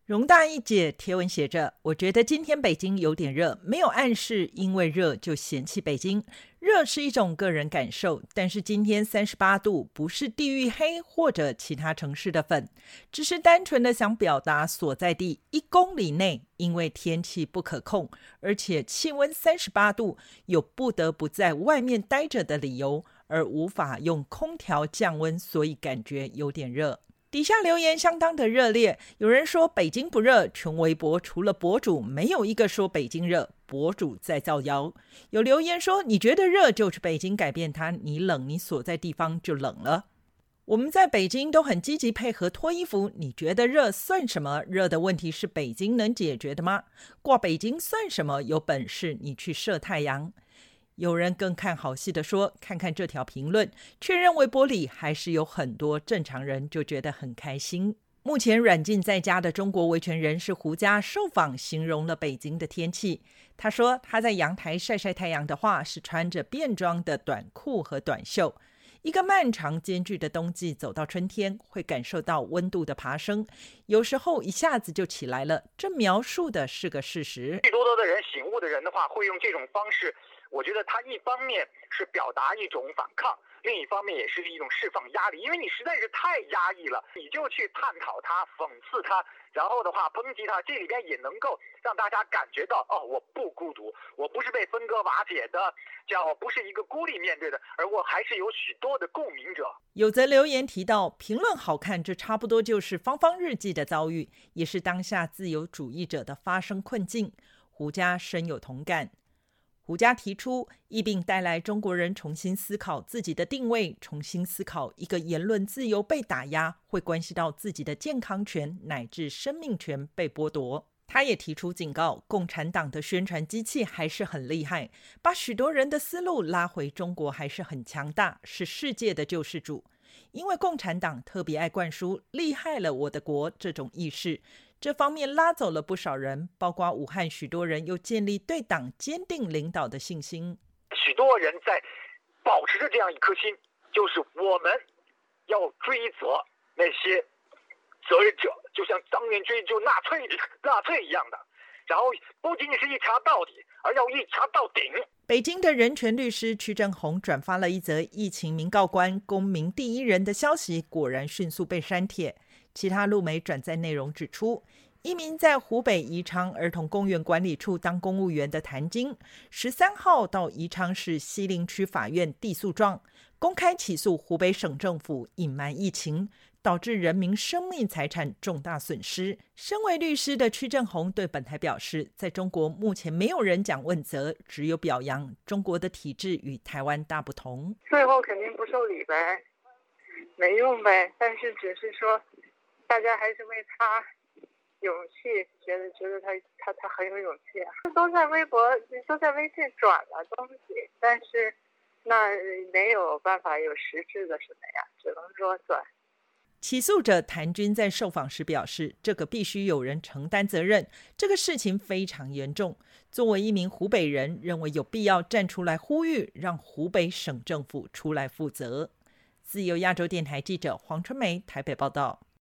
容大一姐贴文写着，我觉得今天北京有点热，没有暗示因为热就嫌弃北京。热是一种个人感受，但是今天38度不是地域黑或者其他城市的粉，只是单纯的想表达所在地1公里内因为天气不可控，而且气温38度有不得不在外面待着的理由，而无法用空调降温，所以感觉有点热。底下留言相当的热烈，有人说北京不热，全微博除了博主没有一个说北京热，博主在造谣。有留言说你觉得热就是北京改变它，你冷你所在地方就冷了。我们在北京都很积极配合脱衣服，你觉得热算什么？热的问题是北京能解决的吗？挂北京算什么？有本事你去射太阳。有人更看好戏的说，看看这条评论，确认微博里还是有很多正常人，就觉得很开心。目前软禁在家的中国维权人士胡佳受访形容了北京的天气，他说他在阳台晒晒太阳的话是穿着便装的短裤和短袖，一个漫长艰巨的冬季走到春天，会感受到温度的爬升，有时候一下子就起来了，这描述的是个事实。 许多的人醒悟的人的话会用这种方式，我觉得他一方面是表达一种反抗，另一方面也是一种释放压力，因为你实在是太压抑了，你就去探讨它，讽刺它，然后的话抨击它，这里边也能够让大家感觉到，我不孤独，我不是被分割瓦解的，我不是一个孤立面对的，而我还是有许多的共鸣者。 有则留言提到，评论好看，这差不多就是芳芳日记的遭遇，也是当下自由主义者的发生困境。胡佳深有同感。胡佳提出，疫病带来中国人重新思考自己的定位，重新思考一个言论自由被打压，会关系到自己的健康权乃至生命权被剥夺。他也提出警告，共产党的宣传机器还是很厉害，把许多人的思路拉回中国还是很强大，是世界的救世主。因为共产党特别爱灌输厉害了我的国这种意识，这方面拉走了不少人，包括武汉许多人又建立对党坚定领导的信心。 许多人在保持着这样一颗心，就是我们要追责那些责任者，就像当年追究纳粹一样的，然后不仅仅是一查到底，而要一查到顶。 北京的人权律师屈正宏转发了一则疫情民告官公民第一人的消息，果然迅速被删帖。其他路媒转载内容指出，一名在湖北宜昌儿童公园管理处当公务员的谭晶13号到宜昌市西陵区法院递诉状，公开起诉湖北省政府隐瞒疫情，导致人民生命财产重大损失。身为律师的屈正宏对本台表示，在中国目前没有人讲问责，只有表扬。中国的体制与台湾大不同， 最后肯定不受理呗，没用呗，但是只是说大家还是为他勇气，觉得他很有勇气啊。都在微博都在微信转了东西，但是那没有办法有实质的什么呀，只能说转。 起诉者谭军在受访时表示，这个必须有人承担责任，这个事情非常严重。作为一名湖北人，认为有必要站出来呼吁，让湖北省政府出来负责。自由亚洲电台记者黄春梅台北报道。